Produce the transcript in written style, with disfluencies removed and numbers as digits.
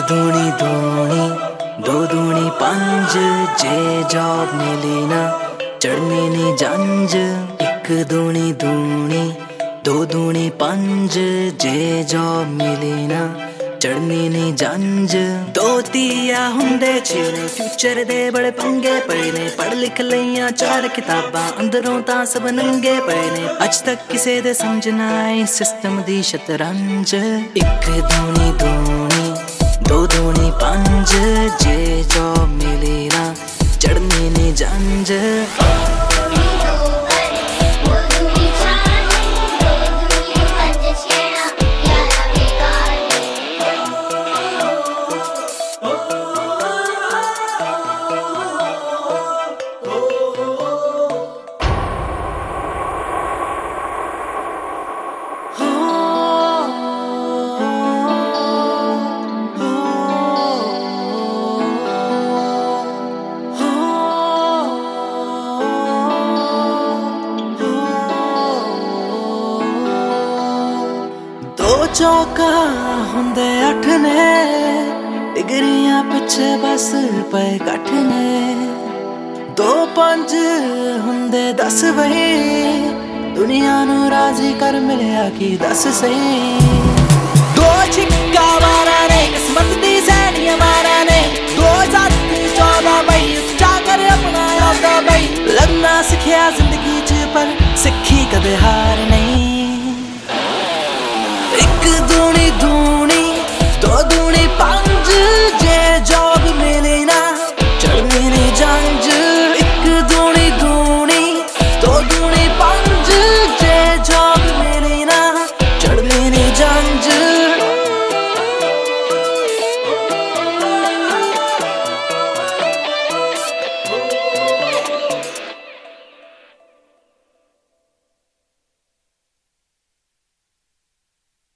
दूनी दूनी दो दूनी पंज, जे जॉब मिली ना चढ़नी नी जंज। एक दूनी दूनी दो दूनी पंज, जे जॉब मिली ना चढ़नी नी जंज। दो तीया हुंदे छे ने, फ्यूचर दे बड़े पंगे पए ने। पढ़ लिख लईयां चार किताबां, अंदरों तां सब नंगे पए ने। अज तक किसे दे समझ ना आई सिस्टम दी शतरंज। एक दूनी दूनी दो दूनी पंज, जे जॉब मिली ना चढ़नी नी जंज। चौका हुंदे अठ ने, डिगरियां पिछे बस पे कठ ने। दो पंज हुंदे 10 वही, दुनिया नू राजी कर मिलिया कि 10 सही। दो छिक्का मारा ने, किस्मत दी सैनिया मारा ने। 2014 बई उच्चा कर अपना यादा बई। लगना सिखिया जिंदगी च पर सिखी कदे हार